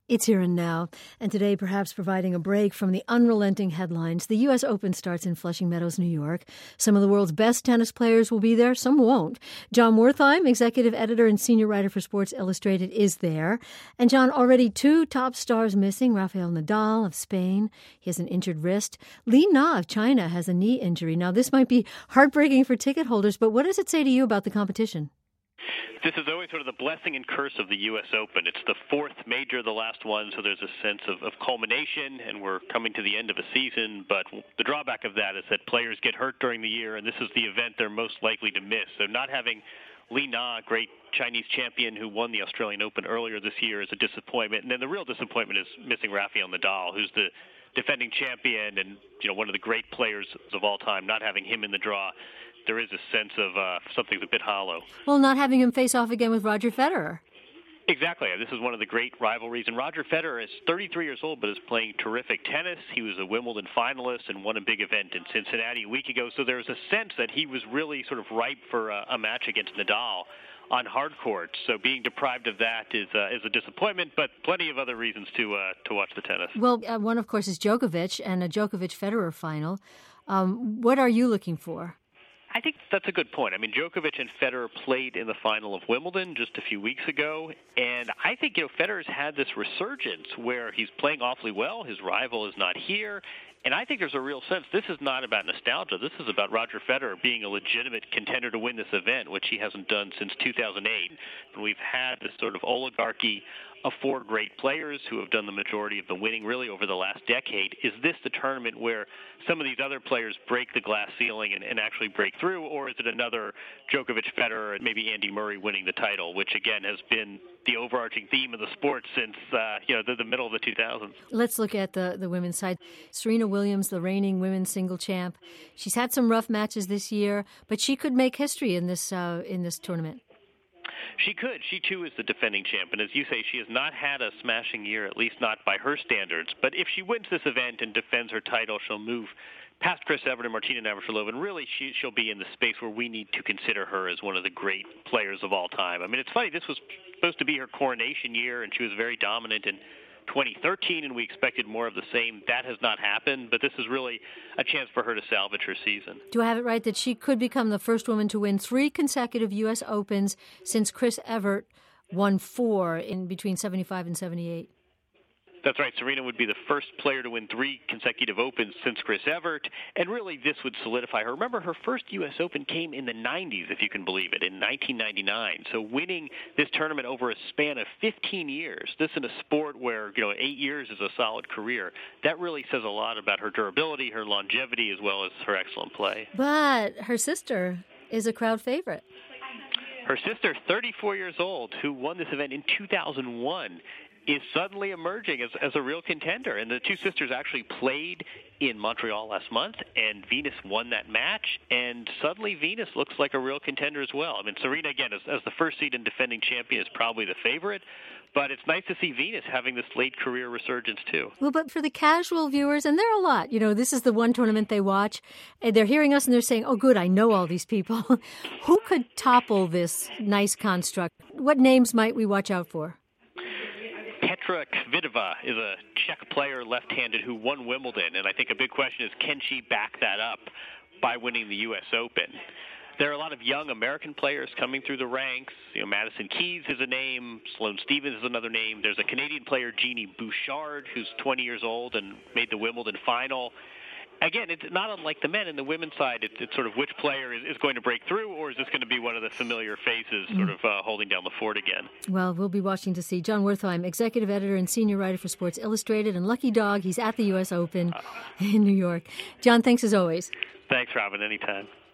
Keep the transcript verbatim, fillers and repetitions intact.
It's here and now, and today perhaps providing a break from the unrelenting headlines. The U S Open starts in Flushing Meadows, New York. Some of the world's best tennis players will be there, some won't. John Wertheim, executive editor and senior writer for Sports Illustrated, is there. And John, already two top stars missing. Rafael Nadal of Spain, he has an injured wrist. Li Na of China has a knee injury. Now, this might be heartbreaking for ticket holders, but what does it say to you about the competition? This is always sort of the blessing and curse of the U S Open. It's the fourth major, the last one, so there's a sense of, of culmination, and we're coming to the end of a season. But the drawback of that is that players get hurt during the year, and this is the event they're most likely to miss. So not having Li Na, great Chinese champion who won the Australian Open earlier this year, is a disappointment. And then the real disappointment is missing Rafael Nadal, who's the defending champion and you know one of the great players of all time. Not having him in the draw, there is a sense of uh, something's a bit hollow. Well, not having him face off again with Roger Federer. Exactly. This is one of the great rivalries. And Roger Federer is thirty-three years old, but is playing terrific tennis. He was a Wimbledon finalist and won a big event in Cincinnati a week ago. So there was a sense that he was really sort of ripe for a, a match against Nadal on hard courts. So being deprived of that is uh, is a disappointment, but plenty of other reasons to uh, to watch the tennis. Well, uh, one, of course, is Djokovic and a Djokovic-Federer final. Um, what are you looking for? I think that's a good point. I mean, Djokovic and Federer played in the final of Wimbledon just a few weeks ago, and I think, you know, Federer's had this resurgence where he's playing awfully well. His rival is not here, and I think there's a real sense this is not about nostalgia. This is about Roger Federer being a legitimate contender to win this event, which he hasn't done since two thousand eight. And we've had this sort of oligarchy of four great players who have done the majority of the winning really over the last decade. Is this the tournament where some of these other players break the glass ceiling and, and actually break through, or is it another Djokovic, Federer, and maybe Andy Murray winning the title, which again has been the overarching theme of the sport since uh, you know the, the middle of the two thousands? Let's look at the, the women's side. Serena Williams, the reigning women's single champ. She's had some rough matches this year, but she could make history in this uh, in this tournament. She could. She, too, is the defending champ. And as you say, she has not had a smashing year, at least not by her standards. But if she wins this event and defends her title, she'll move past Chris Evert and Martina Navratilova. And really, she, she'll be in the space where we need to consider her as one of the great players of all time. I mean, it's funny. This was supposed to be her coronation year, and she was very dominant in twenty thirteen, and we expected more of the same. That has not happened, but this is really a chance for her to salvage her season. Do I have it right that she could become the first woman to win three consecutive U S Opens since Chris Evert won four in between seventy-five and seventy-eight? That's right. Serena would be the first player to win three consecutive Opens since Chris Evert, and really this would solidify her. Remember, her first U S Open came in the nineties, if you can believe it, in nineteen ninety-nine. So winning this tournament over a span of fifteen years, this in a sport where, you know, eight years is a solid career, that really says a lot about her durability, her longevity, as well as her excellent play. But her sister is a crowd favorite. Her sister, thirty-four years old, who won this event in two thousand one, is suddenly emerging as, as a real contender. And the two sisters actually played in Montreal last month, and Venus won that match, and suddenly Venus looks like a real contender as well. I mean, Serena, again, as, as the first seed and defending champion, is probably the favorite, but it's nice to see Venus having this late career resurgence, too. Well, but for the casual viewers, and there are a lot, you know, this is the one tournament they watch, and they're hearing us and they're saying, oh, good, I know all these people. Who could topple this nice construct? What names might we watch out for? Petra Kvitova is a Czech player, left-handed, who won Wimbledon, and I think a big question is, can she back that up by winning the U S Open? There are a lot of young American players coming through the ranks. You know, Madison Keys is a name. Sloane Stephens is another name. There's a Canadian player, Jeannie Bouchard, who's twenty years old and made the Wimbledon final. Again, it's not unlike the men. In the women's side, it's, it's sort of which player is, is going to break through, or is this going to be one of the familiar faces sort of uh, holding down the fort again? Well, we'll be watching to see. John Wertheim, executive editor and senior writer for Sports Illustrated, and lucky dog, he's at the U S Open uh, in New York. John, thanks as always. Thanks, Robin. Anytime.